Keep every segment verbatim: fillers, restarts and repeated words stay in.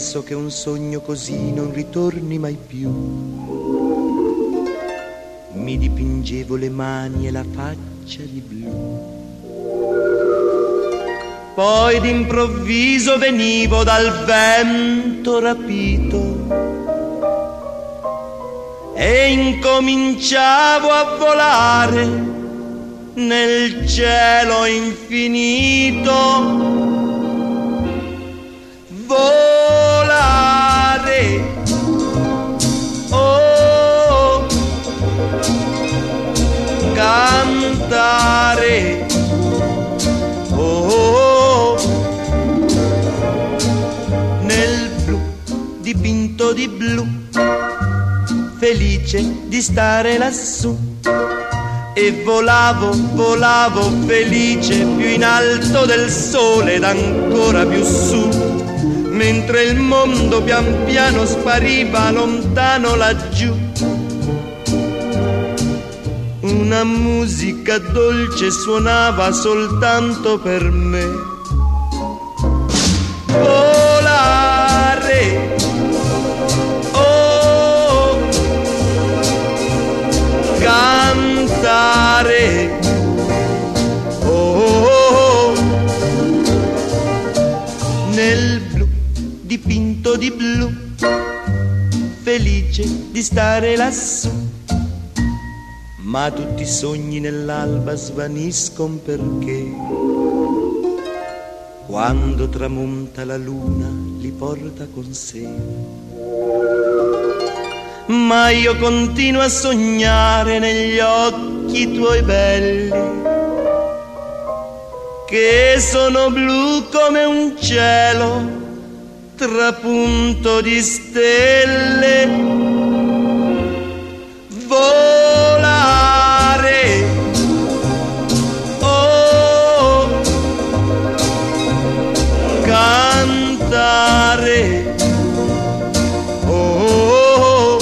penso che un sogno così non ritorni mai più. Mi dipingevo le mani e la faccia di blu. Poi d'improvviso venivo dal vento rapito e incominciavo a volare nel cielo infinito. Volare, oh, cantare, oh, nel blu dipinto di blu, felice di stare lassù. E volavo, volavo felice più in alto del sole ed ancora più su, mentre il mondo pian piano spariva lontano laggiù. Una musica dolce suonava soltanto per me. Volare, oh, cantare, oh, nel blu dipinto di blu, felice di stare lassù. Ma tutti i sogni nell'alba svaniscono perché quando tramonta la luna li porta con sé. Ma io continuo a sognare negli occhi tuoi belli, che sono blu come un cielo trapunto di stelle. Volare, oh, cantare, oh,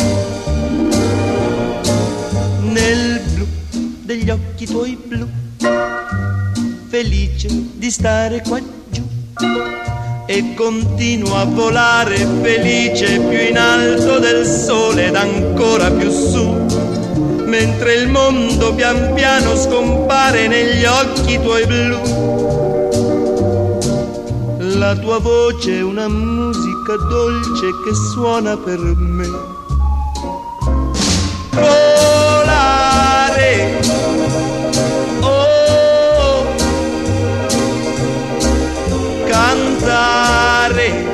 nel blu degli occhi tuoi blu, felice di stare qua giù. E continuo a volare felice più in alto del sole ed ancora più su, mentre il mondo pian piano scompare negli occhi tuoi blu. La tua voce è una musica dolce che suona per me. Volare, oh, cantare,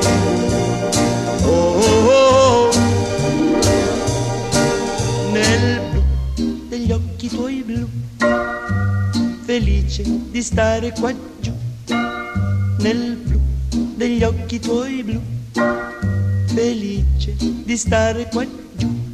oh, nel blu degli occhi tuoi blu, felice di stare qua giù. Nel blu degli occhi tuoi blu, felice di stare qua giù.